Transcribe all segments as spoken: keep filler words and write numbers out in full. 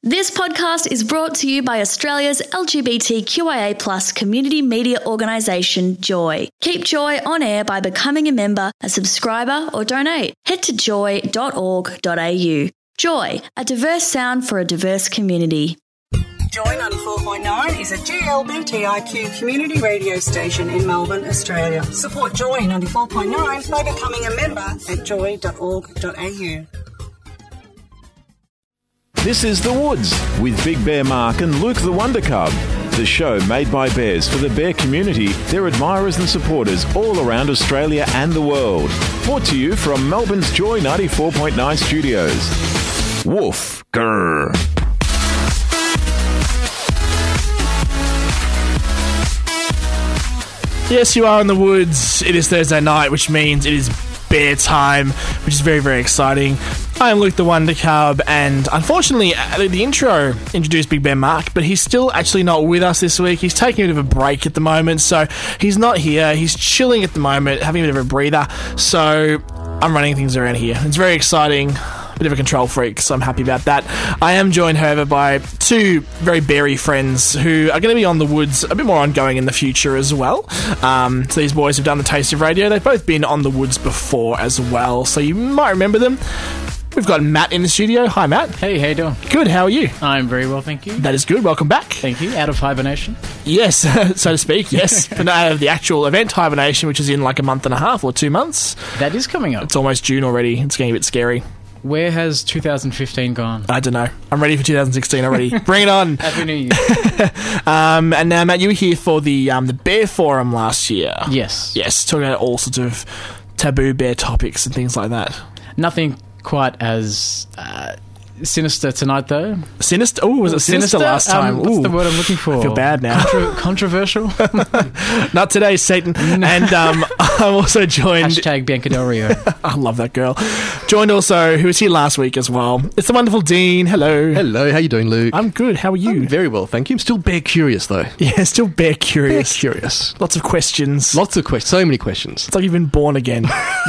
This podcast is brought to you by Australia's L G B T Q I A plus community media organisation, Joy. Keep Joy on air by becoming a member, a subscriber or donate. Head to joy dot org dot a u. Joy, a diverse sound for a diverse community. Joy ninety-four point nine is a G L B T I Q community radio station in Melbourne, Australia. Support Joy ninety-four point nine by becoming a member at joy dot org dot a u. This is The Woods with Big Bear Mark and Luke the Wonder Cub, the show made by bears for the bear community, their admirers and supporters all around Australia and the world. Brought to you from Melbourne's Joy ninety-four point nine studios. Woof. Grrr. Yes, you are in the woods. It is Thursday night, which means it is bear time, which is very, very exciting. I am Luke the Wonder Cub, and unfortunately, the intro introduced Big Bear Mark, but he's still actually not with us this week. He's taking a bit of a break at the moment, so he's not here. He's chilling at the moment, having a bit of a breather, so I'm running things around here. It's very exciting. Bit of a control freak, so I'm happy about that. I am joined, however, by two very beary friends who are going to be on The Woods a bit more ongoing in the future as well. Um, so these boys have done the Taste of Radio. They've both been on The Woods before as well, so you might remember them. We've got Matt in the studio. Hi, Matt. Hey, how you doing? Good, how are you? I'm very well, thank you. That is good. Welcome back. Thank you. Out of hibernation? Yes, so to speak, yes. But out of the actual event hibernation, which is in like a month and a half or two months. That is coming up. It's almost June already. It's getting a bit scary. Where has two thousand fifteen gone? I don't know. I'm ready for two thousand sixteen already. Bring it on. Happy New Year. um, and now, Matt, you were here for the um, the Bear Forum last year. Yes. Yes, talking about all sorts of taboo bear topics and things like that. Nothing quite as uh, sinister tonight, though. Sinister? Oh, was it sinister, sinister last time? Um, what's Ooh, the word I'm looking for? I feel bad now. Contro- controversial? Not today, Satan. And um, I'm also joined... Hashtag Bianca Del Rio. I love that girl. Joined also, who was here last week as well. It's the wonderful Dean. Hello. Hello, how you doing, Luke? I'm good. How are you? I'm very well, thank you. I'm still bear curious, though. Yeah, still bear curious. Bear curious. Lots of questions. Lots of questions. So many questions. It's like you've been born again.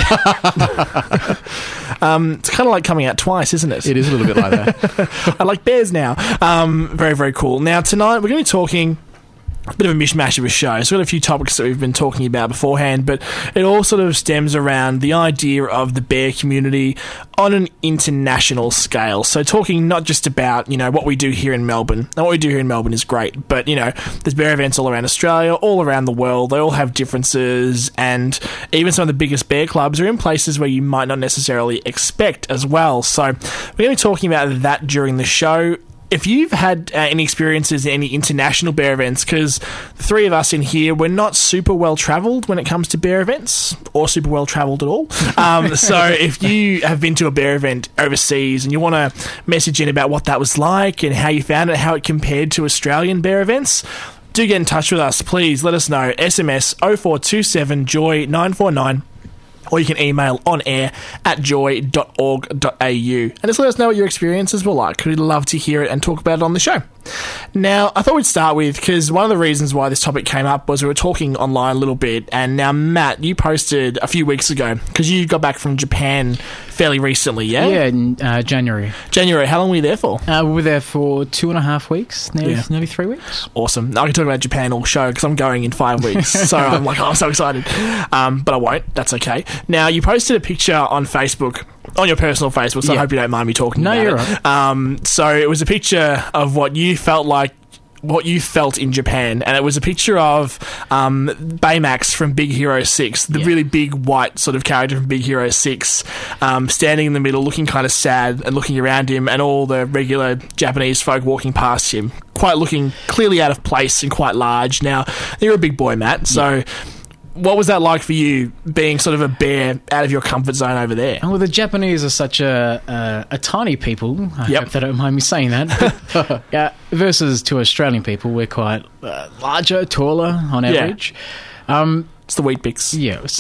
um, it's kind of like coming out twice, isn't it? It is a little bit like that. I like bears now. Um, very, very cool. Now, tonight we're going to be talking a bit of a mishmash of a show. So we've got a few topics that we've been talking about beforehand, but it all sort of stems around the idea of the bear community on an international scale. So talking not just about, you know, what we do here in Melbourne. And what we do here in Melbourne is great, but, you know, there's bear events all around Australia, all around the world. They all have differences, and even some of the biggest bear clubs are in places where you might not necessarily expect as well. So we're going to be talking about that during the show. If you've had uh, any experiences in any international bear events, because the three of us in here, we're not super well travelled when it comes to bear events, or super well travelled at all. Um, so if you have been to a bear event overseas and you want to message in about what that was like and how you found it, how it compared to Australian bear events, do get in touch with us. Please let us know. S M S oh four two seven joy nine four nine. Or you can email on air at joy dot org dot a u. And just let us know what your experiences were like. We'd love to hear it and talk about it on the show. Now, I thought we'd start with, because one of the reasons why this topic came up was we were talking online a little bit, and now, Matt, you posted a few weeks ago, because you got back from Japan fairly recently, yeah? Yeah, in uh, January. January. How long were you there for? Uh, we were there for two and a half weeks, nearly, Yeah. nearly three weeks. Awesome. I can talk about Japan all show, because I'm going in five weeks, so I'm like, oh, I'm so excited. Um, but I won't. That's okay. Now, you posted a picture on Facebook, on your personal Facebook, so Yeah. I hope you don't mind me talking No, about you're it. right. Um, so it was a picture of what you felt like, what you felt in Japan, and it was a picture of um, Baymax from Big Hero six, the Yeah. really big white sort of character from Big Hero six, um, standing in the middle, looking kind of sad and looking around him, and all the regular Japanese folk walking past him, quite looking clearly out of place and quite large. Now, you're a big boy, Matt, so... Yeah. What was that like for you, being sort of a bear out of your comfort zone over there? Well, the Japanese are such a a, a tiny people. I Yep. hope they don't mind me saying that. But, yeah, versus to Australian people, we're quite uh, larger, taller on Yeah. average. Um, It's the Wheat Bix. yes.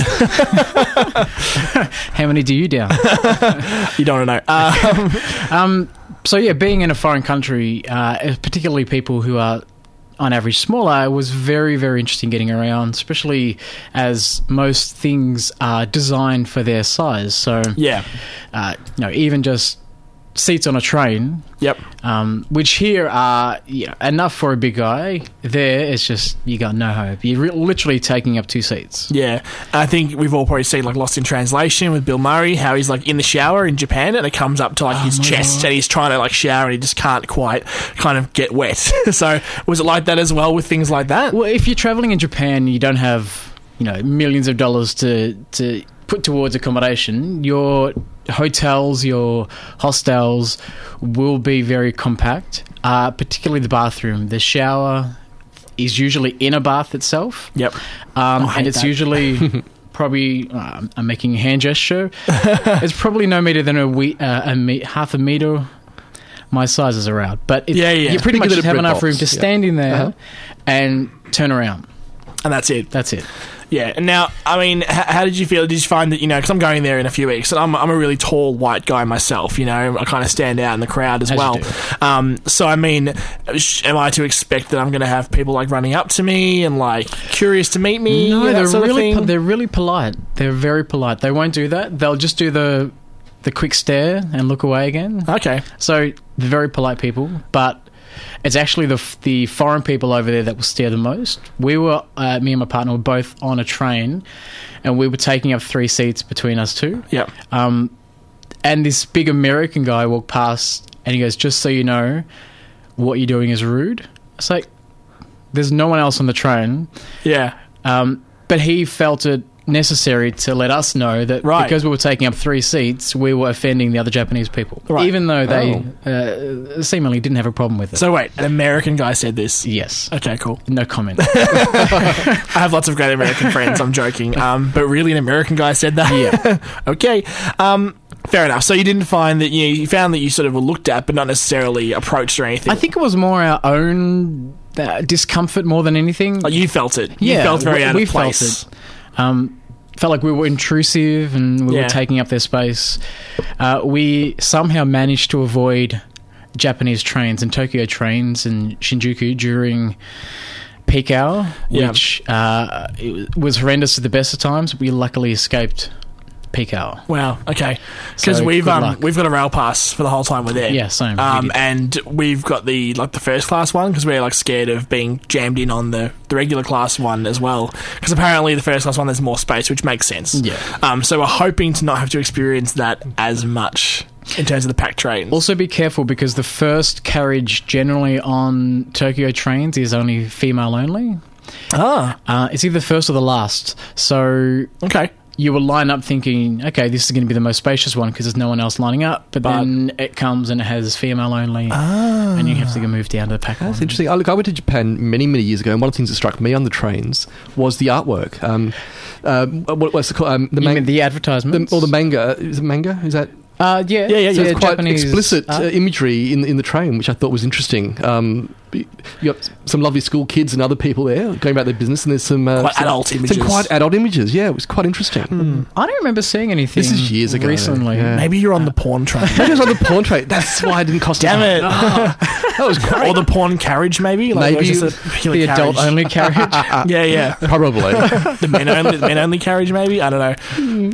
How many do you down? You don't want to know. Um, Um, so yeah, being in a foreign country, uh, particularly people who are on average smaller, was very, very interesting getting around, especially as most things are designed for their size. So yeah. uh, you know, even just seats on a train, Yep. um, which here are you know, enough for a big guy. There, it's just you got no hope. You're re- literally taking up two seats. Yeah, I think we've all probably seen like Lost in Translation with Bill Murray, how he's like in the shower in Japan and it comes up to like his chest and he's trying to like shower and he just can't quite kind of get wet. So was it like that as well with things like that? Well, if you're traveling in Japan, you don't have you know millions of dollars to to put towards accommodation. Your hotels, your hostels will be very compact, uh, particularly the bathroom. The shower is usually in a bath itself. Yep. Um, I hate and it's that. usually probably, uh, I'm making a hand gesture, it's probably no meter than a, we- uh, a me- half a meter. My sizes are out. But it, Yeah, yeah. you pretty Pretty much good at have bread enough box, room to yeah. stand in there Uh-huh. and turn around. And that's it. That's it. Yeah. And now, I mean, h- how did you feel? Did you find that, you know, because I'm going there in a few weeks and I'm, I'm a really tall white guy myself, you know, I kind of stand out in the crowd as, As you well. do. Um, so, I mean, sh- am I to expect that I'm going to have people like running up to me and like curious to meet me? No, that they're sort of really thing? po- they're really polite. They're very polite. They won't do that. They'll just do the the quick stare and look away again. Okay. So they're very polite people, but it's actually the f- the foreign people over there that will stare the most. We were uh, me and my partner were both on a train, and we were taking up three seats between us two. Yep. Um, and this big American guy walked past, and he goes, "Just so you know, what you're doing is rude." It's like there's no one else on the train. Yeah. Um, but he felt it necessary to let us know that Right. because we were taking up three seats, we were offending the other Japanese people, Right. even though they uh, seemingly didn't have a problem with it. So, wait, an American guy said this? yes, Okay, cool. no comment. I have lots of great American friends. I'm joking, um, but really, an American guy said that. Yeah. Okay. Um, fair enough. So you didn't find that you, you found that you sort of were looked at, but not necessarily approached or anything. I think it was more our own uh, discomfort more than anything. like you felt it. You yeah, felt very we, out we of place. Felt it. Um, felt like we were intrusive and we Yeah. were taking up their space. Uh, we somehow managed to avoid Japanese trains and Tokyo trains in Shinjuku during peak hour, Yeah. which uh, it was horrendous at the best of times. We luckily escaped peak hour. Wow. Okay. Because So, we've good um luck. we've got a rail pass for the whole time we're there. Yeah, same. We Um, did. and we've got the like the first class one because we're like scared of being jammed in on the, the regular class one as well. Because apparently the first class one there's more space, which makes sense. Yeah. Um. So we're hoping to not have to experience that as much in terms of the packed trains. Also be careful because the first carriage generally on Tokyo trains is only female only. ah. Uh, it's either the first or the last. So Okay. you will line up thinking, okay, this is going to be the most spacious one because there's no one else lining up. But, But- then it comes and it has female only, and you have to go move down to the pack That's one. interesting. I, look, I went to Japan many, many years ago, and one of the things that struck me on the trains was the artwork. Um, uh, what, what's it called? Um, the, You man- mean the advertisements? the, or the manga. Is it manga? Is that? uh, yeah, Yeah, yeah, So yeah. it's quite Japanese explicit art. uh, imagery in in the train, which I thought was interesting. Um, you got some lovely school kids and other people there going about their business, and there's some uh, Quite some, adult images. Some quite adult images. Yeah, it was quite interesting. I don't remember seeing anything. This is years ago, recently. yeah. Maybe you're on the porn train. Maybe it was on the porn train. That's why I didn't cost. Damn it. That was great. Or the porn carriage, maybe. Like, Maybe it was just a particular The adult carriage. only carriage. Yeah, yeah. Probably, The men only, the men only carriage, maybe. I don't know.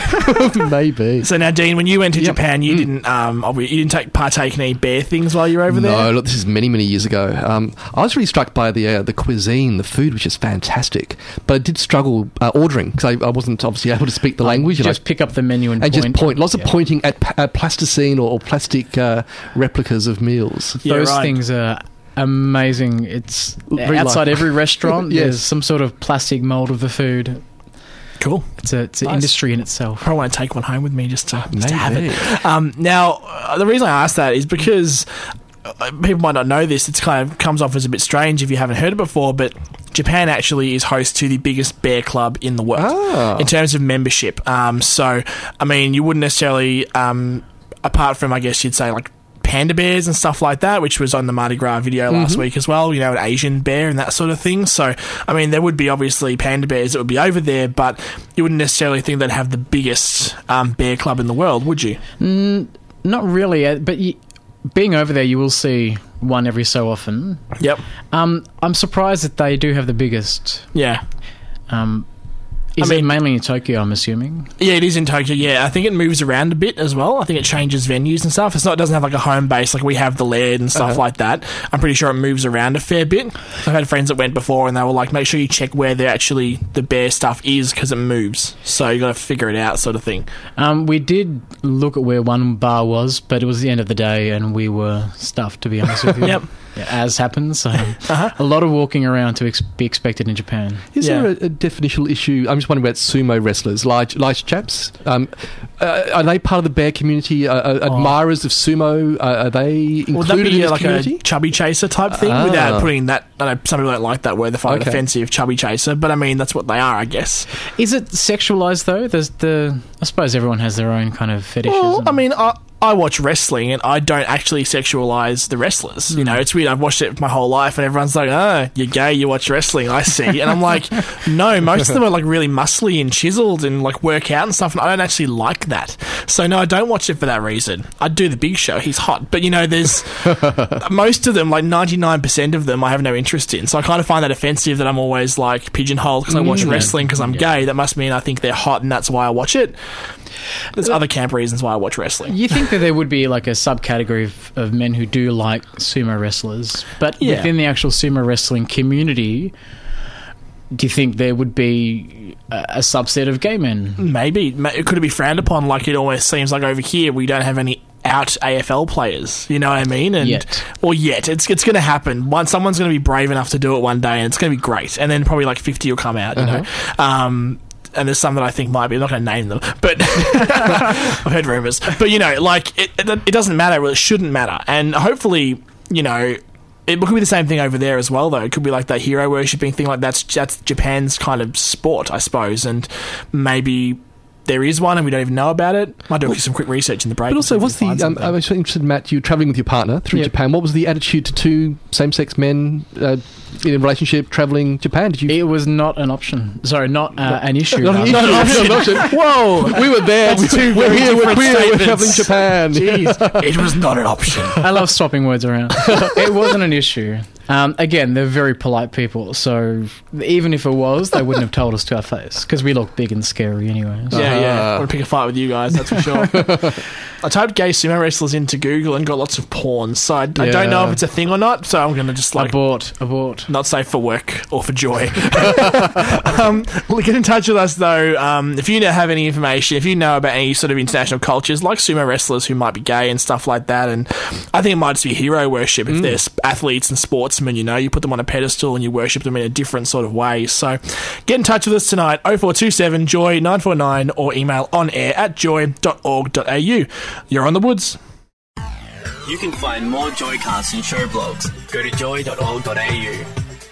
maybe. So now, Dean, when you went to Yep. Japan, you Mm. didn't um, obvi- you didn't take partake in any bear things while you were over there. No, look, this is many, many years ago. Um, I was really struck by the uh, the cuisine, the food, which is fantastic. But I did struggle uh, ordering because I, I wasn't obviously able to speak the language. and I- Just pick up the menu and and point. just point. Lots Yeah. of pointing at, pa- at plasticine or, or plastic uh, replicas of meals. Yeah, Those right. things are amazing. It's Very outside like- every restaurant. Yes. There's some sort of plastic mold of the food. Cool. It's a it's an Nice. industry in itself. Probably want to take one home with me just to, just to have Maybe. it. Um, now, uh, the reason I asked that is because uh, people might not know this. It's kind of comes off as a bit strange if you haven't heard it before, but Japan actually is host to the biggest bear club in the world Ah. in terms of membership. Um, so, I mean, you wouldn't necessarily, um, apart from, I guess you'd say, like, panda bears and stuff like that, which was on the Mardi Gras video last week as well, you know, an Asian bear and that sort of thing. So, I mean, there would be obviously panda bears that would be over there, but you wouldn't necessarily think they'd have the biggest um, bear club in the world, would you? Not really, uh, but you, being over there, you will see one every so often. Yep. Um, I'm surprised that they do have the biggest. Yeah. Um, Is I mean, it mainly in Tokyo, I'm assuming? Yeah, it is in Tokyo, yeah. I think it moves around a bit as well. I think it changes venues and stuff. It's not, it doesn't have like a home base like we have the Laird and stuff Uh-huh. like that. I'm pretty sure it moves around a fair bit. I've had friends that went before and they were like, make sure you check where they're actually the bear stuff is because it moves. So you got to figure it out sort of thing. Um, we did look at where one bar was, but it was the end of the day and we were stuffed, to be honest with you. Yep. Yeah, as happens. Um, Uh-huh. A lot of walking around to ex- be expected in Japan. Is Yeah. there a, a definitional issue? I'm just wondering about sumo wrestlers, large, large chaps. Um, uh, are they part of the bear community? Uh, uh, admirers of sumo? Uh, are they included Would that in be this uh, like community? a chubby chaser type thing Ah. without putting that? I know some people don't like that word. They find it Okay. offensive, chubby chaser. But I mean, that's what they are, I guess. Is it sexualized though? There's the. I suppose everyone has their own kind of fetishes. Well, and- I mean, I, I watch wrestling and I don't actually sexualize the wrestlers. You know, it's weird. I've watched it my whole life and everyone's like, oh, you're gay, you watch wrestling, I see. And I'm like, no, most of them are like really muscly and chiseled and like work out and stuff. And I don't actually like that. So no, I don't watch it for that reason. I do the Big Show. He's hot. But you know, there's most of them, like ninety-nine percent of them I have no interest in. So I kind of find that offensive that I'm always like pigeonholed because I watch Mm. wrestling because I'm Yeah. gay. That must mean I think they're hot and that's why I watch it. There's other camp reasons why I watch wrestling. You think that there would be like a subcategory of, of men who do like sumo wrestlers, but Yeah. within the actual sumo wrestling community, do you think there would be a, a subset of gay men? Maybe. Ma- Could it be frowned upon like it always seems like over here we don't have any out A F L players, you know what I mean? And Yet. or yet it's it's going to happen. One someone's going to be brave enough to do it one day and it's going to be great. And then probably like fifty will come out, you know. Um and there's some that I think might be. I'm not going to name them, but I've heard rumors. But you know, like it, it, it doesn't matter. Well, it shouldn't matter. And hopefully, you know, it could be the same thing over there as well. Though it could be like that hero worshipping thing. Like that's that's Japan's kind of sport, I suppose. And maybe there is one, and we don't even know about it. Might do some quick research in the break. But also, and see what's if we the? find Um, something. I was interested, Matt. You're travelling with your partner through Yep. Japan. What was the attitude to two same-sex men uh, in a relationship travelling Japan? Did you? It was not an option. Sorry, not uh, an issue. Not an rather. issue. Not an option. Whoa! We were there. That's we, two we're very here. We're different queer. We're statements. travelling Japan. Jeez, it was not an option. I love swapping words around. It wasn't an issue. Um, again, they're very polite people, so even if it was, they wouldn't have told us to our face because we look big and scary anyway. So. Yeah, yeah. Ah. I want to pick a fight with you guys, that's for sure. I typed gay sumo wrestlers into Google and got lots of porn, so I, I don't know Yeah. if it's a thing or not, so I'm going to just like Abort, abort. not safe for work or for joy. um, well, get in touch with us though. Um, if you know, have any information, if you know about any sort of international cultures like sumo wrestlers who might be gay and stuff like that, and I think it might just be hero worship if they're sp- athletes and sportsmen. You know, you put them on a pedestal and you worship them in a different sort of way. So get in touch with us tonight. oh four two seven joy nine four nine or email on air at joy dot org dot a u. You're on the woods. You can find more Joycasts and show blogs. Go to joy dot org dot a u.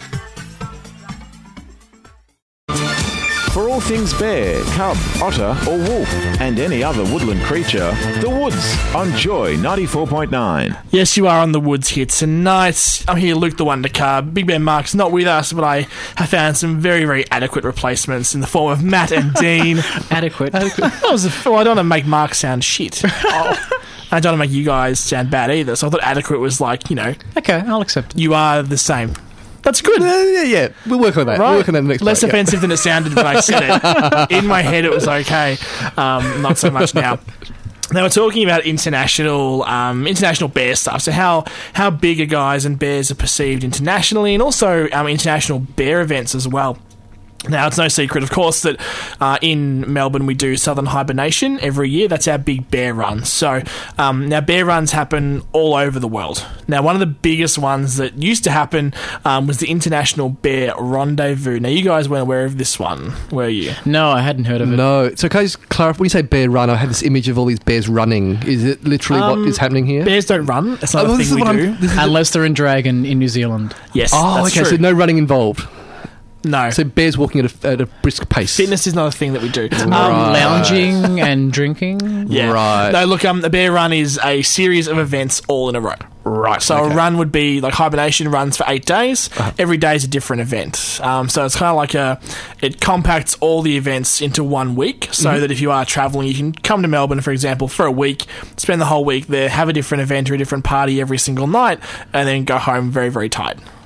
For all things bear, cub, otter, or wolf, and any other woodland creature, The Woods on Joy ninety-four point nine. Yes, you are on the woods here tonight. I'm here, Luke the Wonder Cub. Big Ben Mark's not with us, but I have found some very, very adequate replacements in the form of Matt and Dean. Adequate. That was a, well, I don't want to make Mark sound shit. Oh. I don't want to make you guys sound bad either, so I thought adequate was like, you know, Okay, I'll accept it. you are the same. That's good. Uh, yeah, yeah. We'll work on that. Right. We'll work on that next Less break, yeah. offensive than it sounded when I said it. In my head, it was okay. Um, not so much now. Now we're talking about international, um, international bear stuff. So how how big are guys and bears are perceived internationally, and also um, international bear events as well. Now, it's no secret, of course, that uh, in Melbourne we do Southern Hibernation every year. That's our big bear run. So, um, now bear runs happen all over the world. Now, one of the biggest ones that used to happen um, was the International Bear Rendezvous. Now, you guys weren't aware of this one, were you? No, I hadn't heard of it. No. So can I just clarify? When you say bear run, I have this image of all these bears running. Is it literally Um, what is happening here? Bears don't run. That's not Oh, a this is thing we what do. I'm- this is- Unless they're in drag in, in New Zealand. Yes, Oh, that's okay. true. So no running involved. no. So bears walking at a, at a brisk pace. Fitness is not a thing that we do. Um, Right. Lounging and drinking. Yeah. Right. No, look, um, the bear run is a series of events all in a row. Right. So okay. a run would be like hibernation runs for eight days. Uh-huh. Every day is a different event. Um, so it's kind of like a, it compacts all the events into one week so Mm-hmm. that if you are traveling, you can come to Melbourne, for example, for a week, spend the whole week there, have a different event or a different party every single night, and then go home very, very tired.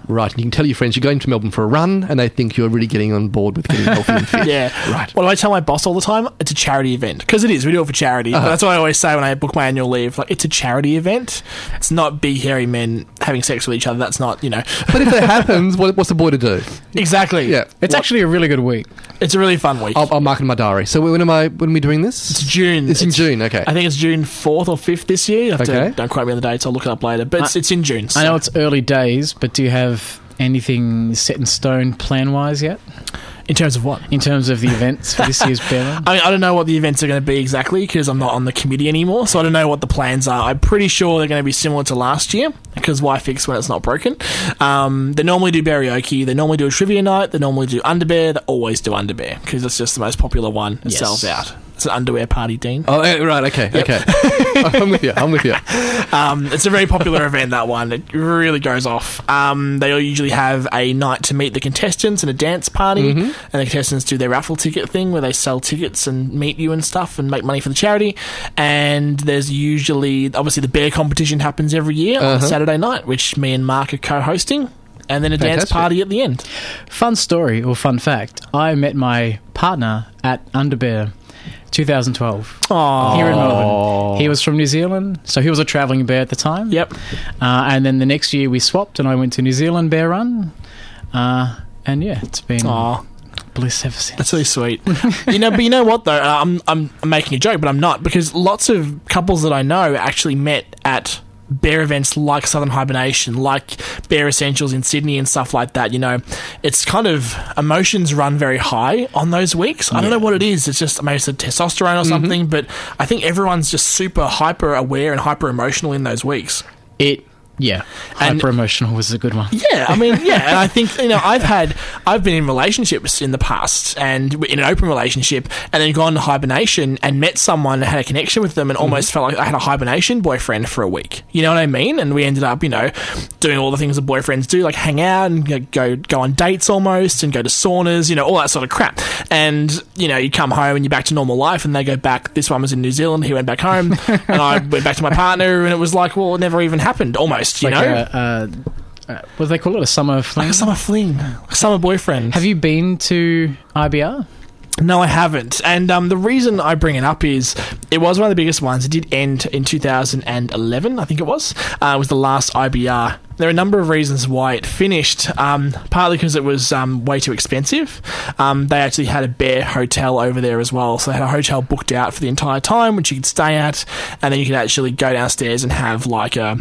Right, and you can tell your friends you're going to Melbourne for a run, and they think you're really getting on board with getting healthy and fit. Yeah. Right. Well, I tell my boss all the time, it's a charity event. Because it is, we do it for charity. Uh-huh. But that's what I always say when I book my annual leave. Like, it's a charity event. It's not big, hairy men having sex with each other. That's not, you know. But if that happens, what, what's the boy to do? Exactly. Yeah. It's What- actually a really good week. It's a really fun week. I'll, I'll mark it in my diary. So when am I? When are we doing this? It's June. It's in June. Okay. I think it's June fourth or fifth this year. You have Okay. to, don't quote me on the dates. I'll look it up later. But it's, I- it's in June. So. I know it's early days, but do you have anything set in stone plan-wise yet? In terms of what? In terms of the events for this year's Bear Run? I mean, I don't know what the events are going to be exactly because I'm not on the committee anymore, so I don't know what the plans are. I'm pretty sure they're going to be similar to last year because why fix when it's not broken? Um, they normally do karaoke, they normally do a trivia night, they normally do Underbear, they always do Underbear because it's just the most popular one. It Yes. sells out. It's an underwear party, Dean. Oh, eh, right. Okay. Okay. I'm with you. I'm with you. Um, it's a very popular event, that one. It really goes off. Um, they all usually have a night to meet the contestants and a dance party, Mm-hmm. and the contestants do their raffle ticket thing where they sell tickets and meet you and stuff and make money for the charity. And there's usually, obviously, the bear competition happens every year on Uh-huh. a Saturday night, which me and Mark are co-hosting, and then a dance Fantastic. party at the end. Fun story or fun fact, I met my partner at Underbear twenty twelve Oh, here in Melbourne. He was from New Zealand, so he was a travelling bear at the time. Yep. Uh, and then the next year we swapped and I went to New Zealand Bear Run. Uh, and yeah, it's been Oh. bliss ever since. That's really sweet. you know, but you know what though? Uh, I'm, I'm I'm making a joke, but I'm not because lots of couples that I know actually met at bear events like Southern Hibernation, like Bear Essentials in Sydney and stuff like that. You know, it's kind of emotions run very high on those weeks. I don't know what it is. It's just maybe it's the testosterone or something, but I think everyone's just super hyper aware and hyper emotional in those weeks. It, yeah, And- hyper emotional was a good one. Yeah, I mean, yeah, and I think, you know, I've had, I've been in relationships in the past and in an open relationship and then gone to hibernation and met someone and had a connection with them and almost felt like I had a hibernation boyfriend for a week. You know what I mean? And we ended up, you know, doing all the things that boyfriends do, like hang out and go, go, go on dates almost and go to saunas, you know, all that sort of crap. And, you know, you come home and you're back to normal life and they go back, this one was in New Zealand, he went back home and I went back to my partner and it was like, well, it never even happened, almost. You Like know, a, uh, uh, what do they call it? A summer fling? like a summer fling, a summer boyfriend. Have you been to I B R? No, I haven't. And um, the reason I bring it up is it was one of the biggest ones. It did end in two thousand eleven, I think it was. Uh, it was the last I B R. There are a number of reasons why it finished, um, partly because it was um, way too expensive. Um, they actually had a bear hotel over there as well. So they had a hotel booked out for the entire time, which you could stay at. And then you could actually go downstairs and have like a...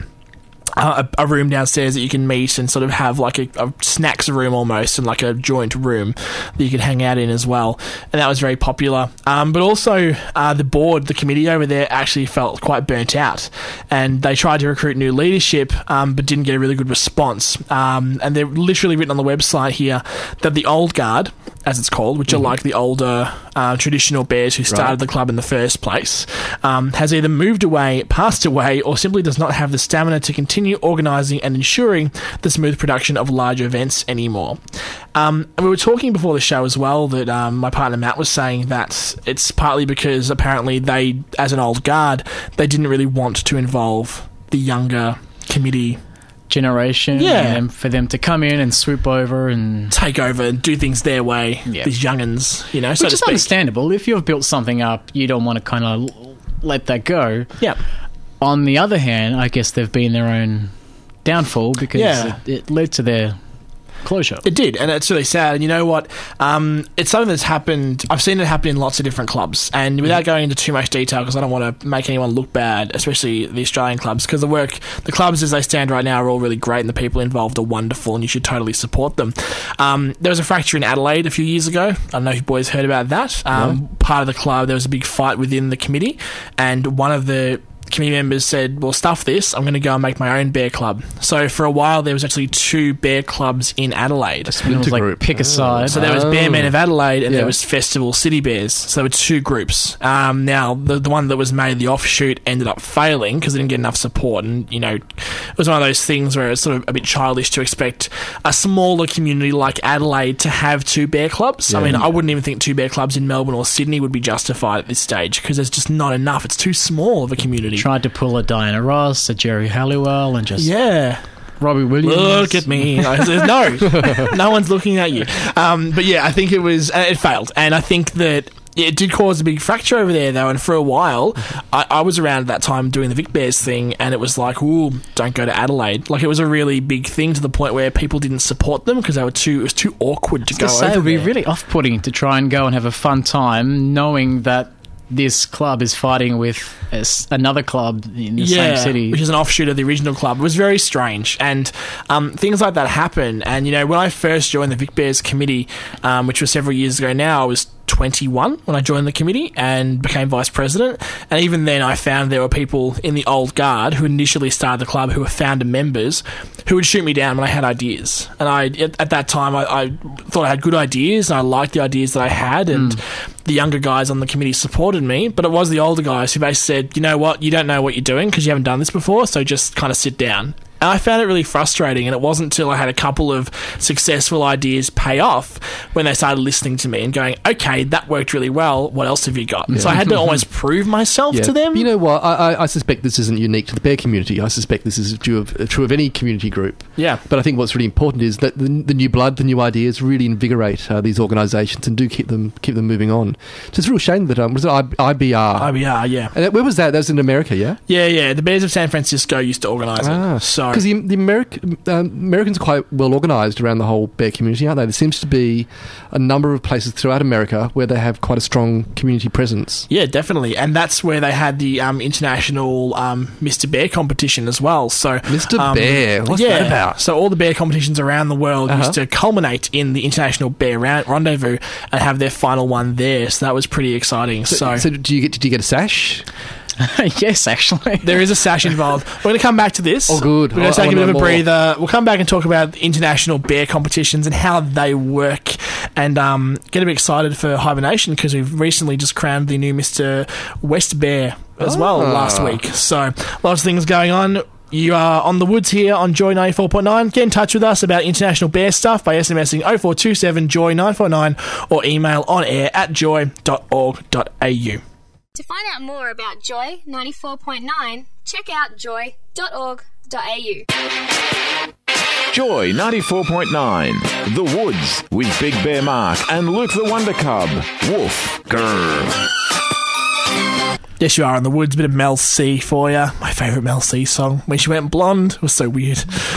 A, a room downstairs that you can meet and sort of have like a, a snacks room almost and like a joint room that you could hang out in as well, and that was very popular. Um, but also uh, the board, the committee over there actually felt quite burnt out and they tried to recruit new leadership um, but didn't get a really good response, um, and they're literally written on the website here that the old guard, as it's called, which mm-hmm. are like the older uh, traditional bears who started Right. the club in the first place, um, has either moved away, passed away, or simply does not have the stamina to continue organising and ensuring the smooth production of large events anymore. Um, and we were talking before the show as well that um, my partner Matt was saying that it's partly because apparently they, as an old guard, they didn't really want to involve the younger committee Generation, Yeah. and for them to come in and swoop over and take over and do things their way, Yeah. these young'uns, you know, so which to is speak. understandable. If you've built something up, you don't want to kind of let that go. Yeah. On the other hand, I guess they've been their own downfall because Yeah. it, it led to their closure. It did, and it's really sad. And you know what? Um, it's something that's happened. I've seen it happen in lots of different clubs. And without going into too much detail, because I don't want to make anyone look bad, especially the Australian clubs, because the work, the clubs as they stand right now are all really great, and the people involved are wonderful, and you should totally support them. Um, there was a fracture in Adelaide a few years ago. I don't know if you boys heard about that. Um, Part of the club, there was a big fight within the committee, and one of the committee members said, well, stuff this, I'm going to go and make my own bear club. So for a while there was actually two bear clubs in Adelaide. And it was like group. pick a side. So there was Oh. Bear Men of Adelaide and Yeah. there was Festival City Bears. So there were two groups. Um, now, the, the one that was made, the offshoot, ended up failing because it didn't get enough support. And, you know, it was one of those things where it's sort of a bit childish to expect a smaller community like Adelaide to have two bear clubs. I mean, I wouldn't even think two bear clubs in Melbourne or Sydney would be justified at this stage because there's just not enough. It's too small of a community. Tried to pull a Diana Ross, a Jerry Halliwell, and just Yeah. Robbie Williams. Look at me. I said, no, no one's looking at you. Um, but yeah, I think it was, uh, it failed. And I think that it did cause a big fracture over there, though, and for a while, I, I was around at that time doing the Vic Bears thing, and it was like, ooh, don't go to Adelaide. Like, it was a really big thing to the point where people didn't support them because they were too, it was too awkward to go say, over it would be there. really off-putting to try and go and have a fun time knowing that this club is fighting with a s- another club in the yeah, same city. which is an offshoot of the original club. It was very strange, and um, things like that happen. And, you know, when I first joined the Vic Bears committee, um, which was several years ago now, I was twenty-one when I joined the committee and became vice president. And even then, I found there were people in the old guard who initially started the club who were founder members who would shoot me down when I had ideas. And I, at, at that time, I, I thought I had good ideas, and I liked the ideas that I had, and mm. the younger guys on the committee supported me. But it was the older guys who basically said, you know what, you don't know what you're doing because you haven't done this before, so just kind of sit down. And I found it really frustrating, and it wasn't until I had a couple of successful ideas pay off when they started listening to me and going, okay, that worked really well, what else have you got? Yeah. So I had to almost prove myself yeah. to them. You know what, I, I, I suspect this isn't unique to the bear community. I suspect this is true of, true of any community group. Yeah. But I think what's really important is that the, the new blood, the new ideas really invigorate uh, these organisations and do keep them keep them moving on. So it's a real shame that, um, was it I B R? I B R, yeah. And that, where was that? That was in America, yeah? Yeah, yeah. The Bears of San Francisco used to organise ah. it. So Because the, the American, um, Americans are quite well organised around the whole bear community, aren't they? There seems to be a number of places throughout America where they have quite a strong community presence. Yeah, definitely. And that's where they had the um, international um, Mister Bear competition as well. So Mister Um, Bear, what's yeah, that about? So all the bear competitions around the world Uh-huh. used to culminate in the International Bear Round- Rendezvous and have their final one there. So that was pretty exciting. So, So, so did you get did you get a sash? Yes, actually. there is a sash involved. We're going to come back to this. Oh, good. We're going I- to take I a bit wanna of a know more. breather. We'll come back and talk about the international bear competitions and how they work, and um, get a bit excited for hibernation because we've recently just crowned the new Mister West Bear as well Ah. last week. So lots of things going on. You are on the woods here on Joy ninety-four point nine. Get in touch with us about international bear stuff by SMSing oh four two seven joy nine four nine or email on air at joy dot org dot a u. To find out more about Joy ninety-four point nine, check out joy dot org dot a u. Joy ninety-four point nine. The Woods with Big Bear Mark and Luke the Wonder Cub. Woof. Grrr. Yes, you are in the woods. A bit of Mel C for you. My favourite Mel C song. When she went blonde, it was so weird.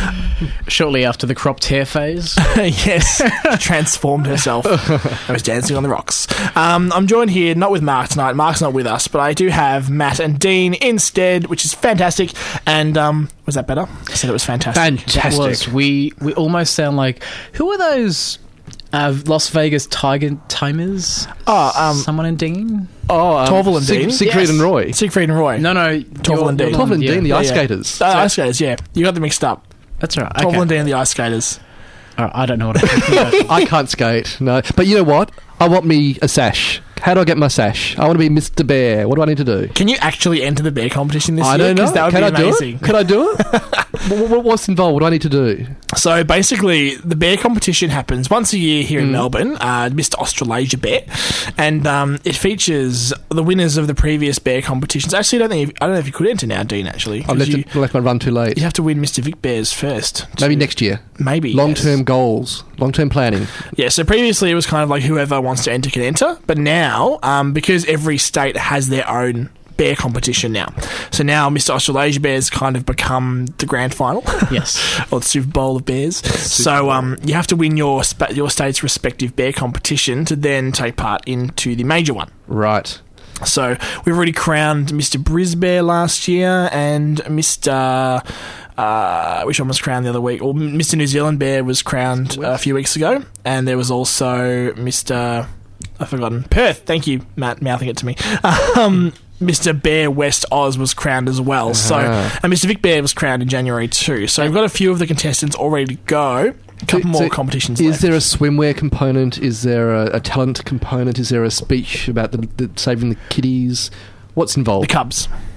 Shortly after the cropped hair phase. Yes, she transformed herself. I was dancing on the rocks. Um, I'm joined here, not with Mark tonight. Mark's not with us, but I do have Matt and Dean instead, which is fantastic. And um, was that better? I said it was fantastic. That was. We, we almost sound like... Who are those... Uh, Las Vegas Tiger Timers? Oh, um, Someone in Dean? Oh, um, Torval and Sig- Dean. Siegfried Yes. and Roy. Siegfried and Roy. No, no. Torval and Dean. Torval and Dean, the Yeah, ice yeah. skaters. Uh, ice skaters, yeah. You got them mixed up. That's right. Torval Okay. and Dean and the ice skaters. All right, I don't know what I'm talking about. I can't skate, no. But you know what? I want me a sash. How do I get my sash? I want to be Mister Bear. What do I need to do? Can you actually enter the bear competition this I year? don't know. 'Cause that would Can be I amazing. do it? Can I do it? What- what- What's involved? What do I need to do? So basically, the bear competition happens once a year here in Melbourne, uh, Mister Australasia Bear, and um, it features the winners of the previous bear competitions. Actually, I don't think I don't know if you could enter now, Dean. Actually, 'cause I've left, you, it, left my run too late. you have to win Mister Vic Bears first. to- Maybe next year. Maybe Long-term yes. goals. Long-term planning. Yeah. So previously, it was kind of like whoever wants to enter can enter, but now um, because every state has their own bear competition now. So now Mister Australasia Bears kind of become the grand final. Yes. Or the Super Bowl of bears. So um, you have to win your spa- your state's respective bear competition to then take part into the major one. Right. So we've already crowned Mister Brisbear last year and Mister Uh, which one was crowned the other week? Well, Mister New Zealand Bear was crowned a few weeks ago, and there was also Mister I've forgotten. Perth. Thank you, Matt, mouthing it to me. Um, Mister Bear West Oz was crowned as well. So, and Mister Vic Bear was crowned in January too. So we've got a few of the contestants all ready to go. A couple So- more so competitions Is left. there a swimwear component? Is there a, a talent component? Is there a speech about the, the saving the kiddies? What's involved? The Cubs. The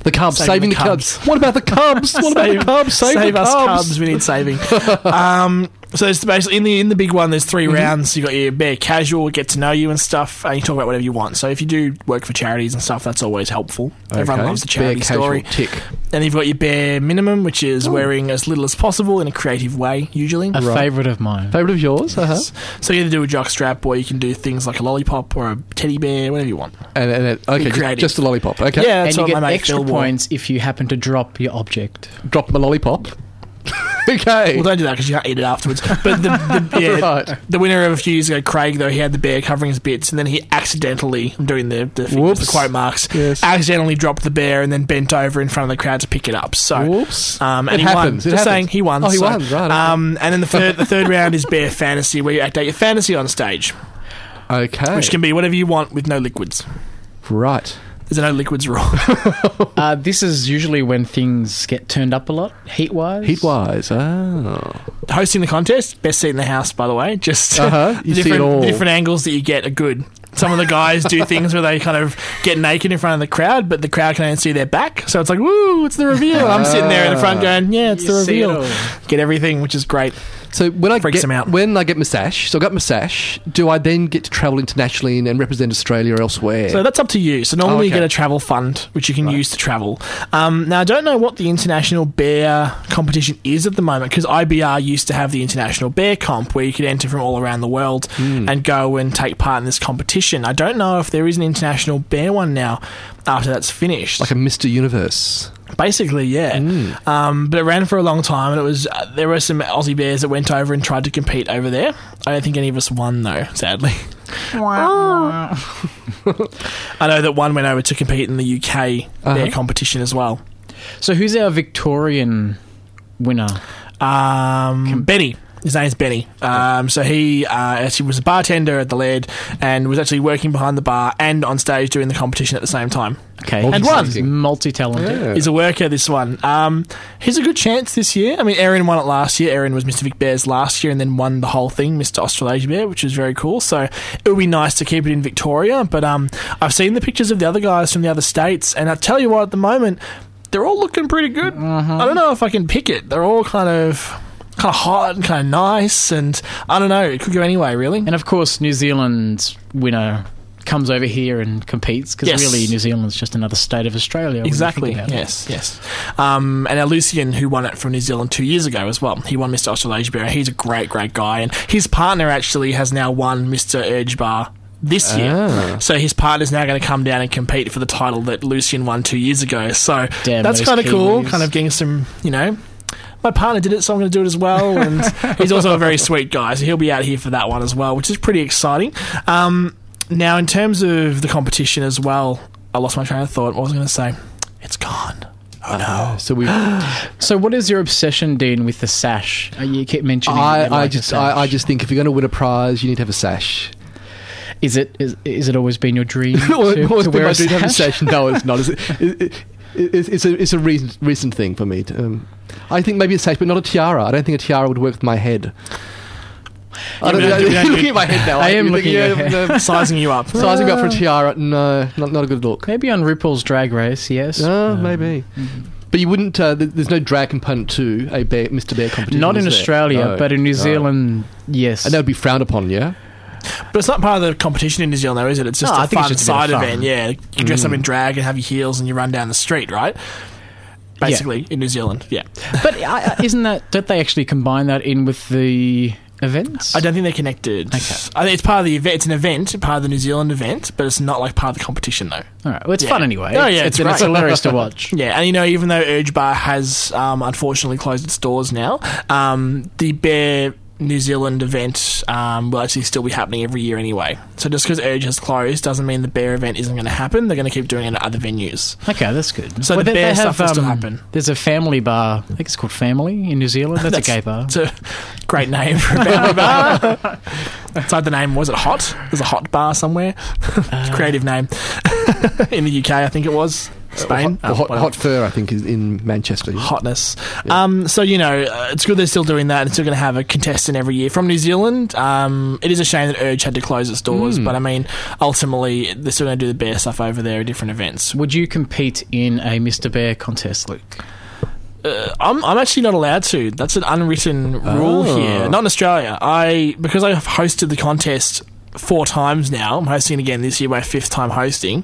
The Cubs. Saving Saving, the the Cubs. What about the Cubs? What about the Cubs? Save, Save the us Cubs. Cubs. We need saving. um, so it's basically in the in the big one. There's three Mm-hmm. rounds. You got your bare casual, get to know you and stuff, and you talk about whatever you want. So if you do work for charities and stuff, that's always helpful. Everyone Okay. loves the charity Bare casual. story. Tick. And you've got your bare minimum, which is wearing as little as possible in a creative way, usually. A favourite of mine. Favourite of yours? Uh-huh. So you either do a jockstrap, or you can do things like a lollipop or a teddy bear, whatever you want. And, and it, okay, just, creative. just a lollipop. Okay. Yeah, that's And you what get my mate extra Phil wore. points if you happen to drop your object. Drop my lollipop. Okay. Well, don't do that because you can't eat it afterwards. But the, the, yeah, Right. the winner of a few years ago, Craig, though, he had the bear covering his bits, and then he accidentally, I'm doing the, the, fingers, Whoops. the quote marks, Yes. accidentally dropped the bear and then bent over in front of the crowd to pick it up. So, Whoops. Um, and It he happens. won. It Just saying, happens. he won. Oh, he so, won. Right, okay. Um, and then the third, the third round is bear fantasy, where you act out your fantasy on stage, Okay. which can be whatever you want with no liquids. Right. There's a no liquids rule. Uh, this is usually when things get turned up a lot, heat-wise. Heat-wise. Oh. Hosting the contest, best seat in the house, by the way. Just Uh-huh. the You see it different, all. the different angles that you get are good. Some of the guys do things where they kind of get naked in front of the crowd, but the crowd can only see their back. So it's like, woo, it's the reveal. I'm sitting there in the front going, yeah, it's You the see it reveal. all. Get everything, which is great. So when I Freaks get them out. when I get Masash, so I got Masash, do I then get to travel internationally and, and represent Australia or elsewhere? So that's up to you. So normally Oh, you okay. get a travel fund, which you can use to travel. Um, now, I don't know what the International Bear competition is at the moment, because I B R used to have the International Bear Comp, where you could enter from all around the world Hmm. and go and take part in this competition. I don't know if there is an International Bear one now after that's finished. like a Mister Universe. Basically, yeah. Mm. Um, but it ran for a long time, and it was uh, there were some Aussie Bears that went over and tried to compete over there. I don't think any of us won, though, sadly. I know that one went over to compete in the U K Bear Uh-huh. competition as well. So who's our Victorian winner? Um, Benny. His name's Benny. Um, so he uh, actually was a bartender at the Laird and was actually working behind the bar and on stage doing the competition at the same time. Okay. And won. He's multi-talented. Yeah. He's a worker, this one. Um, he's a good chance this year. I mean, Erin won it last year. Erin was Mister Vic Bears last year and then won the whole thing, Mister Australasia Bear, which was very cool. So it would be nice to keep it in Victoria. But um, I've seen the pictures of the other guys from the other states, and I tell you what, at the moment, they're all looking pretty good. I don't know if I can pick it. They're all kind of... kind of hot and kind of nice, and I don't know, it could go anyway, really. And of course, New Zealand's winner comes over here and competes, because Yes. really New Zealand's just another state of Australia. when you Exactly, think about it. yes, yes. Um, and our Lucian, who won it from New Zealand two years ago as well, he won Mister Australasia Bear. He's a great, great guy, and his partner actually has now won Mister Urge Bar this year. Ah. So his partner's now going to come down and compete for the title that Lucian won two years ago. So Damn that's those kind of cool, Kiwis. kind of getting some, you know... My partner did it, so I'm going to do it as well. And he's also a very sweet guy, so he'll be out here for that one as well, which is pretty exciting. Um, now, in terms of the competition as well, I lost my train of thought. What was I going to say? It's gone. Oh, no. So we. So what is your obsession, Dean, with the sash? Uh, You keep mentioning. I, you like I a just sash. I, I just think if you're going to win a prize, you need to have a sash. Is it is, is it always been your dream Well, to, it's always to been wear my a dream to have a sash? sash. No, it's not. It's, it, it, it's, it's a it's a recent recent thing for me. To, um, I think maybe a sash, but not a tiara. I don't think a tiara would work with my head. I don't, we don't- we don't you're looking do- at my head now. I am You're looking thinking, at yeah, your no, Sizing you up. sizing up for a tiara. No, not not a good look. Maybe on RuPaul's Drag Race, yes. Oh, Um, maybe. But you wouldn't. Uh, th- there's no drag component to a bear, Mister Bear competition. Not in is there? Australia, No, but in New no. Zealand, yes. and that would be frowned upon. Yeah. But it's not part of the competition in New Zealand, though, is it? It's just No, a I think fun it's just a bit of side fun. event. Yeah, you dress up in drag and have your heels and you run down the street, right? Basically, in New Zealand, yeah. But uh, isn't that? Don't they actually combine that in with the events? I don't think they're connected. Okay. I think it's part of the event. It's an event, part of the New Zealand event, but it's not like part of the competition, though. All right. Well, it's Yeah. fun anyway. Oh, yeah, it's, it's it's great. hilarious to watch. Yeah, and you know, even though Urge Bar has um, unfortunately closed its doors now, um, the Bear New Zealand event um, will actually still be happening every year anyway. So just because Urge has closed doesn't mean the Bear event isn't going to happen. They're going to keep doing it at other venues. Okay, that's good. So the they- bear they stuff will still happen. There's a family bar. I think it's called Family in New Zealand. That's, a gay bar. It's a great name for a family bar. It's like the name, was it Hot? There's a Hot bar somewhere. Creative name. In the U K, I think it was. Spain. Hot, Oh, hot, well. hot fur, I think, is in Manchester. Hotness. Um, so, you know, uh, it's good they're still doing that and still going to have a contestant every year from New Zealand. Um, it is a shame that Urge had to close its doors, Mm. but I mean, ultimately, they're still going to do the bear stuff over there at different events. Would you compete in a Mister Bear contest, Luke? Uh, I'm, I'm actually not allowed to. That's an unwritten rule Oh. here. Not in Australia. I Because I've hosted the contest four times now, I'm hosting it again this year, my fifth time hosting.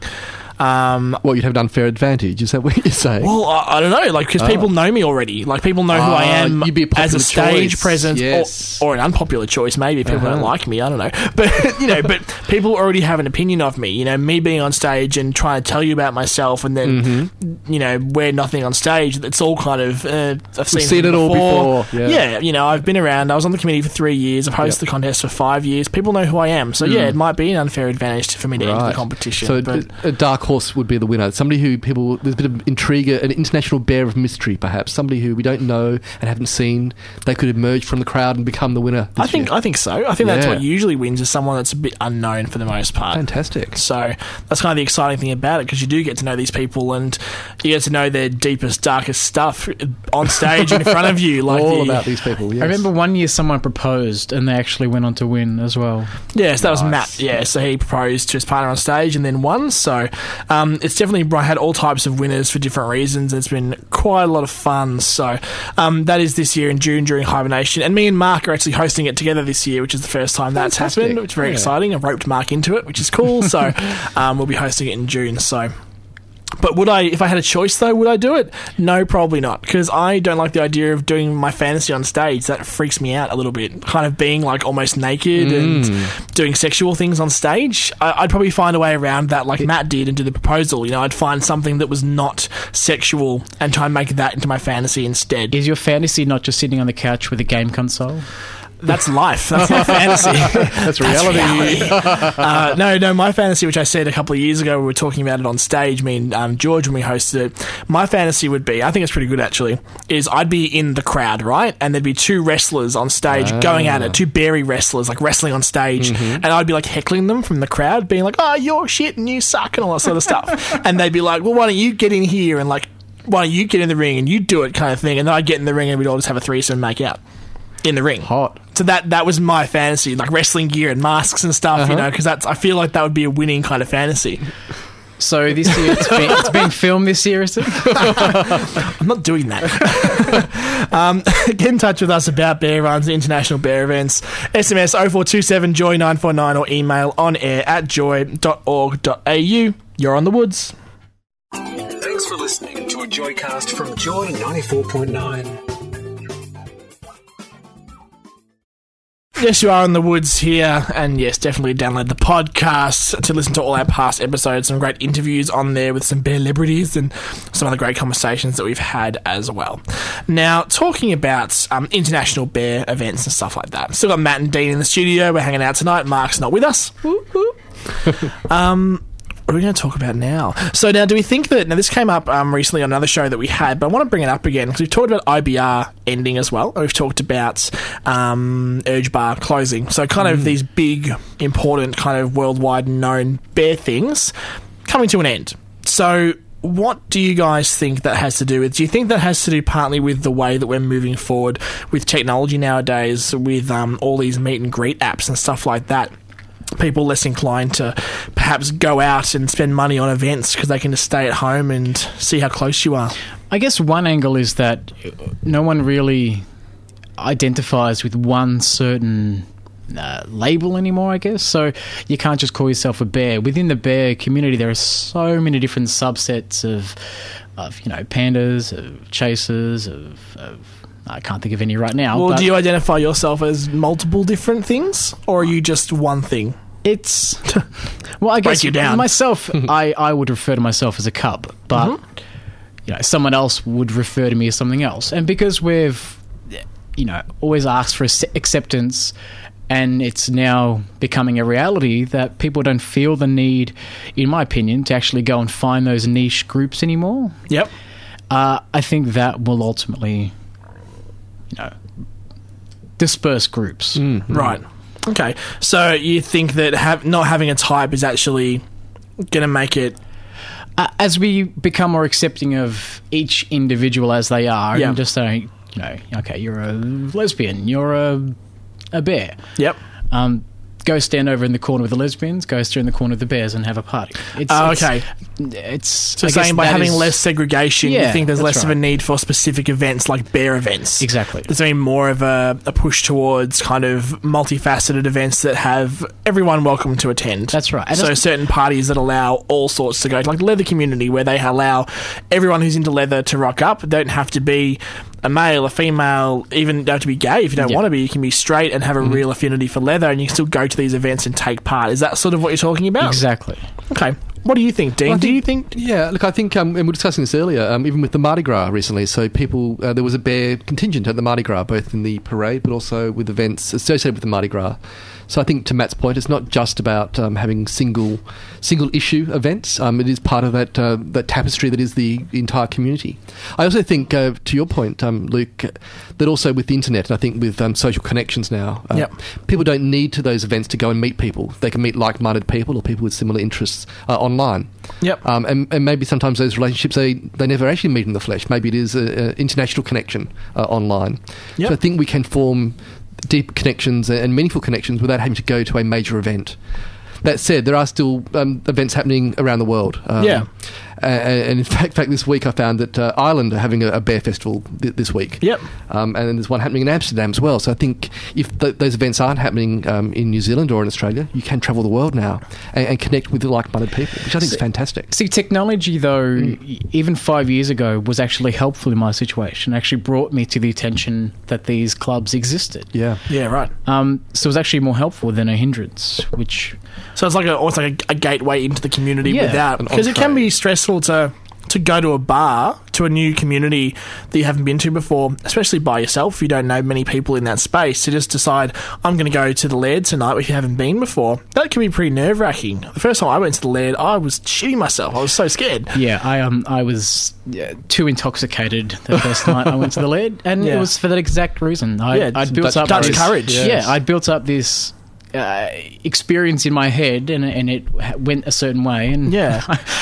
Um, Well, you'd have an unfair advantage. Is that what you're saying? Well, I, I don't know, like, because Oh. people know me already. Like, people know who I Ah, am you'd be a as a popular stage choice. presence, Yes. or, or an unpopular choice, maybe, if people Uh-huh. don't like me, I don't know. But, you know, but people already have an opinion of me. You know, me being on stage and trying to tell you about myself and then, Mm-hmm. you know, wear nothing on stage, it's all kind of, uh, I've seen, We've seen it all before, yeah. Yeah, you know, I've been around, I was on the committee for three years, I've hosted Yep. the contest for five years, people know who I am. So, yeah, it might be an unfair advantage for me to enter the competition. So but a dark horse would be the winner. Somebody who people there's a bit of intrigue, an international bear of mystery, perhaps. Somebody who we don't know and haven't seen. They could emerge from the crowd and become the winner. I this think year. I think so. I think that's Yeah. what usually wins is someone that's a bit unknown for the most part. Fantastic. So that's kind of the exciting thing about it because you do get to know these people and you get to know their deepest, darkest stuff on stage in front of you. Like All the, about these people. Yes. I remember one year someone proposed and they actually went on to win as well. Yes, that was Nice. Matt. Yeah, so he proposed to his partner on stage and then won. So um, it's definitely I had all types of winners for different reasons. It's been quite a lot of fun. So um, that is this year in June during Hibernation. And me and Mark are actually hosting it together this year, which is the first time that's Fantastic. happened, which is very Yeah. exciting. I've roped Mark into it, which is cool. So um, we'll be hosting it in June. So. But would I, if I had a choice though, would I do it? No, probably not, because I don't like the idea of doing my fantasy on stage. That freaks me out a little bit. Kind of being like almost naked and doing sexual things on stage. I, I'd probably find a way around that, like Matt did, and do the proposal. You know, I'd find something that was not sexual and try and make that into my fantasy instead. Is your fantasy not just sitting on the couch with a game console? That's life. That's my fantasy. That's reality. uh, no, no, my fantasy, which I said a couple of years ago, we were talking about it on stage, me and um, George, when we hosted it, my fantasy would be, I think it's pretty good actually, is I'd be in the crowd, right? And there'd be two wrestlers on stage Ah. going at it, two berry wrestlers, like wrestling on stage, Mm-hmm. and I'd be like heckling them from the crowd, being like, oh, you're shit and you suck and all that sort of stuff. And they'd be like, well, why don't you get in here and like, why don't you get in the ring and you do it kind of thing. And then I'd get in the ring and we'd all just have a threesome and make out. In the ring. Hot. So that that was my fantasy, like wrestling gear and masks and stuff, Uh-huh. you know, because that's I feel like that would be a winning kind of fantasy. So this year it's, been, it's being filmed this year, is it? I'm not doing that. um, get in touch with us about bear runs, international bear events. S M S oh four two seven joy nine four nine or email on air at joy dot org dot a u. You're on the woods. Thanks for listening to a Joycast from Joy ninety-four point nine. Yes, you are in the woods here, and yes, definitely download the podcast to listen to all our past episodes. Some great interviews on there with some bear celebrities and some other great conversations that we've had as well. Now, talking about um, international bear events and stuff like that. Still got Matt and Dean in the studio. We're hanging out tonight. Mark's not with us. um... What are we going to talk about now? So now, do we think that... Now, this came up um, recently on another show that we had, but I want to bring it up again because we've talked about I B R ending as well. We've talked about um, Urge Bar closing. So kind of these big, important, kind of worldwide known bear things coming to an end. So what do you guys think that has to do with? Do you think that has to do partly with the way that we're moving forward with technology nowadays, with um, all these meet and greet apps and stuff like that? People less inclined to perhaps go out and spend money on events because they can just stay at home and see how close you are. I guess one angle is that no one really identifies with one certain uh, label anymore, I guess. So you can't just call yourself a bear. Within the bear community, there are so many different subsets of, of you know, pandas, of chasers, of... of I can't think of any right now. Well, but do you identify yourself as multiple different things, or are you just one thing? It's... Well, I guess Break you down. myself, I, I would refer to myself as a cub, but Mm-hmm. you know, someone else would refer to me as something else. And because we've, you know, always asked for ac- acceptance, and it's now becoming a reality that people don't feel the need, in my opinion, to actually go and find those niche groups anymore. Yep. Uh, I think that will ultimately, you know, disperse groups. Right. Okay. So you think that have, not having a type is actually going to make it uh, as we become more accepting of each individual as they are, Yeah. and just saying, you know, okay, you're a lesbian, you're a a bear. Yep. Um, go stand over in the corner with the lesbians, go stand in the corner with the bears and have a party. It's, Oh, it's, okay. It's So I guess saying by that having is- less segregation, you Yeah, think there's that's less of right. a need for specific events like bear events. Exactly. There's been more of a, a push towards kind of multifaceted events that have everyone welcome to attend. That's right. And So it's- certain parties that allow all sorts to go, like the leather community, where they allow everyone who's into leather to rock up. They don't have to be a male, a female, even don't have to be gay if you don't Yeah. want to be. You can be straight and have a real affinity for leather, and you can still go to these events and take part. Is that sort of what you're talking about? Exactly. Okay. What do you think, Dean? Well, I do think- you think... Yeah, look, I think, um, and we were discussing this earlier, um, even with the Mardi Gras recently. So people, uh, there was a bear contingent at the Mardi Gras, both in the parade but also with events associated with the Mardi Gras. So I think, to Matt's point, it's not just about um, having single single issue events. Um, it is part of that uh, that tapestry that is the entire community. I also think, uh, to your point, um, Luke, that also with the internet, and I think with um, social connections now, uh, Yep. people don't need to those events to go and meet people. They can meet like-minded people or people with similar interests uh, online. Yep. Um, and, and maybe sometimes those relationships, they, they never actually meet in the flesh. Maybe it is an international connection uh, online. Yep. So I think we can form deep connections and meaningful connections without having to go to a major event. That said, there are still um, events happening around the world. Um, Yeah. uh, and in fact, fact, this week I found that uh, Ireland are having a, a bear festival th- this week. Yep. Um, and there's one happening in Amsterdam as well. So I think if th- those events aren't happening um, in New Zealand or in Australia, you can travel the world now and, and connect with the like-minded people, which I think is fantastic. See, technology, though, e- even five years ago, was actually helpful in my situation. Actually brought me to the attention that these clubs existed. Yeah. Yeah, right. Um, so it was actually more helpful than a hindrance, which... So it's like a, almost like a, a gateway into the community Yeah, without... an Because it can entree. be stressful to to go to a bar, to a new community that you haven't been to before, especially by yourself if you don't know many people in that space, to just decide, I'm going to go to the Laird tonight if you haven't been before. That can be pretty nerve-wracking. The first time I went to the Laird, I was shitting myself. I was so scared. Yeah, I um I was yeah, too intoxicated the first night I went to the Laird, and Yeah. it was for that exact reason. I, Yeah, I'd built Dutch- up Dutch this, courage. Yeah, Yes. I'd built up this uh, experience in my head, and and it ha- went a certain way, and Yeah.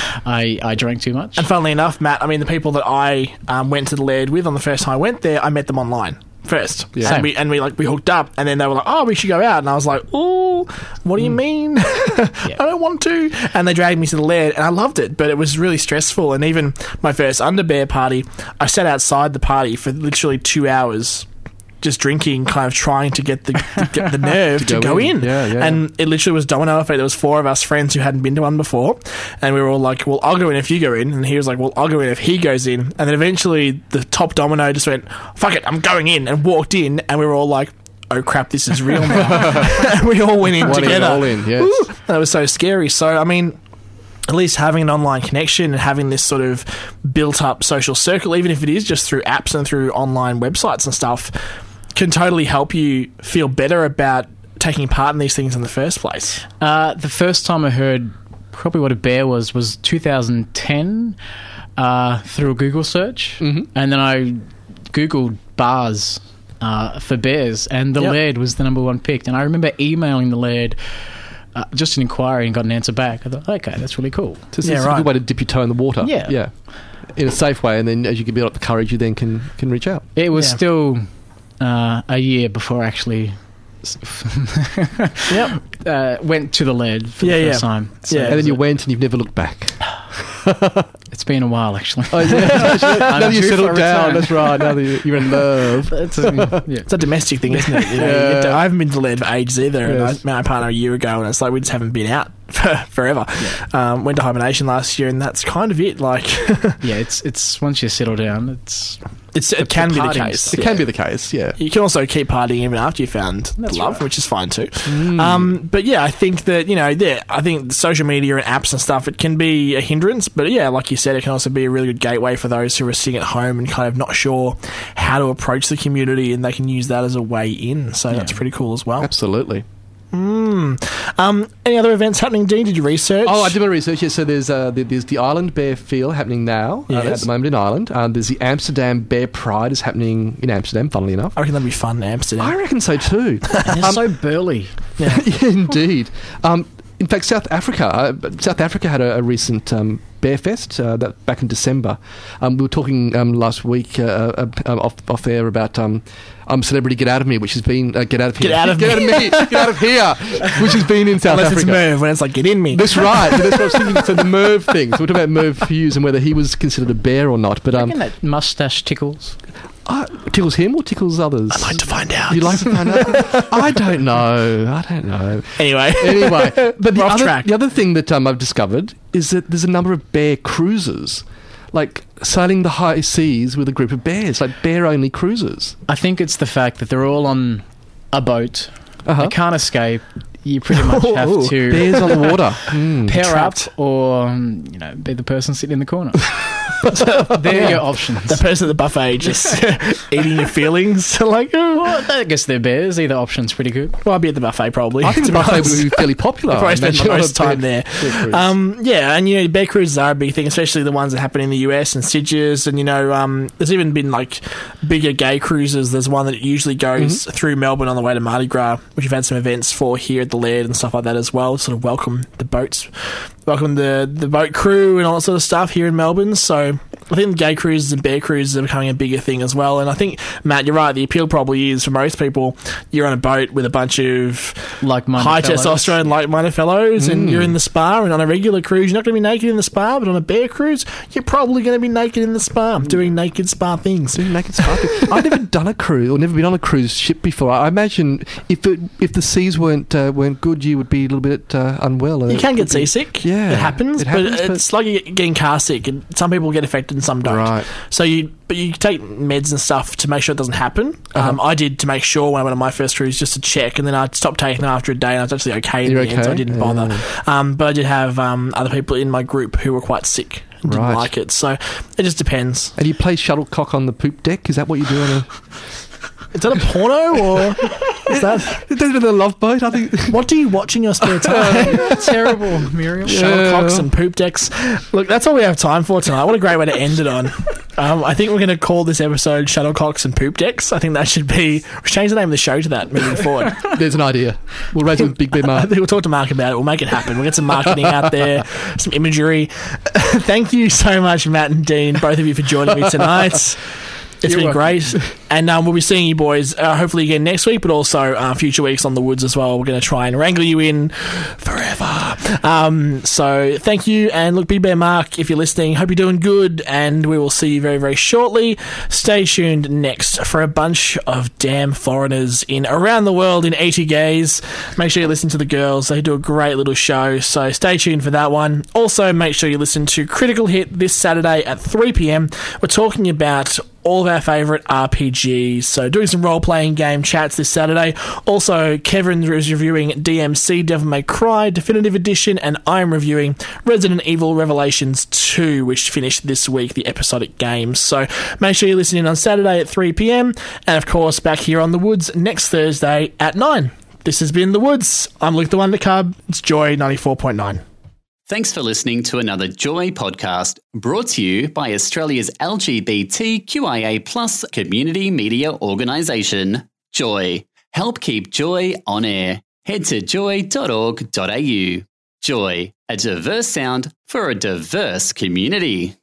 I I drank too much. And funnily enough, Matt, I mean, the people that I um, went to the Laird with on the first time I went there, I met them online first. Yeah. And Same. we, and we, like, we hooked up, and then they were like, oh, we should go out. And I was like, oh, what do you mean? I don't want to. And they dragged me to the Laird, and I loved it, but it was really stressful. And even my first Underbear party, I sat outside the party for literally two hours just drinking, kind of trying to get the to get the nerve to, To go, go in. in. Yeah, yeah. And it literally was domino effect. There was four of us friends who hadn't been to one before, and we were all like, well, I'll go in if you go in. And he was like, well, I'll go in if he goes in. And then eventually the top domino just went, fuck it, I'm going in, and walked in, and we were all like, oh crap, this is real now. And we all went in Wanting it together. all in, yes. Woo! That was so scary. So, I mean, at least having an online connection and having this sort of built up social circle, even if it is just through apps and through online websites and stuff, can totally help you feel better about taking part in these things in the first place. Uh, the first time I heard probably what a bear was was two thousand ten uh, through a Google search, Mhm. and then I googled bars uh, for bears, and the Yep. Laird was the number one picked. And I remember emailing the Laird uh, just an inquiry and got an answer back. I thought, okay, that's really cool. So it's Yeah, it's a right. good way to dip your toe in the water. Yeah. Yeah. In a safe way, and then as you can build up the courage, you then can, can reach out. It was Yeah. still uh, a year before I actually Yep. uh, went to the Laird for Yeah, the yeah. first time. So Yeah. And then you went and you've never looked back. it's been a while, actually. Oh, yeah. now that you due for settled a down, return. that's right. Now that you- you're in love. It's, uh, yeah. It's a domestic thing, isn't it? You know, you Yeah. get to- I haven't been to the Laird for ages either. And I Yes. met my partner a year ago, and it's like we just haven't been out for forever. Um, went to hibernation last year, and that's kind of it. Like, Yeah, it's it's once you settle down, it's it's, it can be the partying case. stuff. It can be the case, yeah. You can also keep partying even after you found That's love, right. which is fine too. Um, but yeah, I think that, you know, yeah, I think social media and apps and stuff, it can be a hindrance. But yeah, like you said, it can also be a really good gateway for those who are sitting at home and kind of not sure how to approach the community, and they can use that as a way in. So that's pretty cool as well. Absolutely. Um, any other events happening, Dean? Did you research? Oh, I did my research. Yes, so there's uh, the- there's the Ireland Bear Feel happening now uh, Yes. at the moment in Ireland. Um, there's the Amsterdam Bear Pride is happening in Amsterdam. Funnily enough, I reckon that'd be fun in Amsterdam. I reckon so too. they're so burly. Yeah, indeed. Um, in fact, South Africa, uh, South Africa had a, a recent um, Bear Fest uh, that back in December. Um, we were talking um, last week uh, uh, uh, off, off air about um, um, Celebrity Get Out of Me, which has been uh, Get Out of Here. Get out of get me. Out of me. Get out of here, which has been in South Unless Africa. it's Merv, when it's like, get in me. That's right. That's what I was thinking. So the Merv thing. So we're talking about Merv Hughes and whether he was considered a bear or not. But I um, reckon that mustache tickles. uh, tickles him or tickles others? I'd like to find out. You like to find out? I don't know. I don't know. Anyway. Anyway, but the We're off other, track. the other thing that um, I've discovered is that there's a number of bear cruises, like sailing the high seas with a group of bears, like bear-only cruises. I think it's the fact that they're all on a boat. Uh-huh. They can't escape. You pretty much have Ooh, to Bears on the water. Mm. pair trapped. up or, um, you know, be the person sitting in the corner. They're your options. The person at the buffet just eating your feelings. Like, oh, Well, I guess they're bears. Either option's pretty good. well, I'd be at the buffet probably. I think the to be buffet honest. would be fairly popular. I probably I spend imagine, on a most time bear- there. bear cruise. Um, yeah, and you know, bear cruises are a big thing, especially the ones that happen in the U S and Sitges. And you know, um, there's even been like bigger gay cruises. There's one that usually goes Mm-hmm. through Melbourne on the way to Mardi Gras, which we've had some events for here at the Laird and stuff like that as well. Sort of welcome the boats, welcome the the boat crew and all that sort of stuff here in Melbourne. So I think gay cruises and bear cruises are becoming a bigger thing as well. And I think, Matt, you're right. The appeal probably is for most people, you're on a boat with a bunch of Like-minded high fellows. testosterone, like-minded fellows, and Mm. you're in the spa. And on a regular cruise, you're not going to be naked in the spa, but on a bear cruise, you're probably going to be naked in the spa, doing naked spa things. Doing naked sparkling. I've never done a cruise or never been on a cruise ship before. I imagine if it, if the seas weren't uh, weren't good, you would be a little bit uh, unwell. You can get seasick. Yeah, it happens. it happens, but but- it's like you getting car sick, and some people get affected and some don't. Right. So you, but you take meds and stuff to make sure it doesn't happen. Uh-huh. Um, I did to make sure when I went on my first cruise just to check, and then I stopped taking them after a day, and I was actually okay in You're the end, so I okay? didn't bother. Um, but I did have um, other people in my group who were quite sick and didn't Right. like it. So it just depends. And you play shuttlecock on the poop deck? Is that what you do on a? Is that a porno or is that? Is that a love boat? I think. What do you watch in your spare time? Terrible, Muriel. Shuttlecocks and poop decks. Look, that's all we have time for tonight. What a great way to end it on. Um, I think we're going to call this episode Shuttlecocks and Poop Decks. I think that should be... We should change the name of the show to that moving forward. There's an idea. We'll raise it with Big Bear I Mark. think we'll talk to Mark about it. We'll make it happen. We'll get some marketing out there, some imagery. Thank you so much, Matt and Dean, both of you, for joining me tonight. It's You're been great. And um, we'll be seeing you boys uh, hopefully again next week, but also uh, future weeks on the Woods as well. We're going to try and wrangle you in forever. Um, so thank you. And look, Big Bear Mark, if you're listening, hope you're doing good. And we will see you very, very shortly. Stay tuned next for a bunch of damn foreigners in around the world in eighty gays. Make sure you listen to the girls. They do a great little show. So stay tuned for that one. Also, make sure you listen to Critical Hit this Saturday at three p.m. We're talking about all of our favourite R P Gs. So doing some role-playing game chats this Saturday. Also, Kevin is reviewing D M C Devil May Cry Definitive Edition, and I'm reviewing Resident Evil Revelations two, which finished this week, the episodic games. So make sure you listen in on Saturday at three p.m. and, of course, back here on The Woods next Thursday at nine. This has been The Woods. I'm Luke the Wonder Cub. It's Joy ninety-four point nine. Thanks for listening to another Joy podcast brought to you by Australia's L G B T Q I A plus community media organisation, Joy. Help keep Joy on air. Head to joy dot org dot a u. Joy, a diverse sound for a diverse community.